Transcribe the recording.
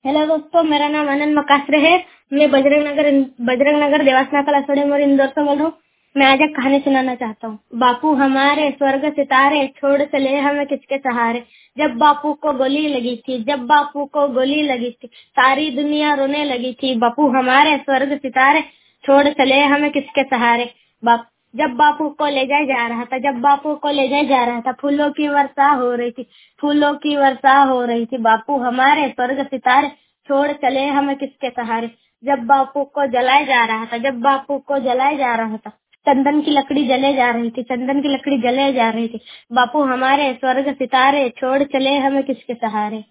Hello दोस्तों, मेरा नाम आनंद मकासरे है। मैं बजरंग नगर देवास नाका लसोड़े इंदौर से बोल रहा हूँ। मैं आज एक कहानी सुनाना चाहता हूँ। बापू हमारे स्वर्ग सितारे, छोड़ चले हमें किसके सहारे। जब बापू को गोली लगी थी, सारी दुनिया रोने लगी थी। बापू हमारे स्वर्ग सितारे, छोड़ चले हमें किसके सहारे। बाप जब बापू को ले जाया जा रहा था, फूलों की वर्षा हो रही थी। बापू हमारे स्वर्ग सितारे, छोड़ चले हमें किसके सहारे। जब बापू को जलाया जा रहा था, चंदन की लकड़ी जले जा रही थी। बापू हमारे स्वर्ग सितारे, छोड़ चले हमें किसके सहारे।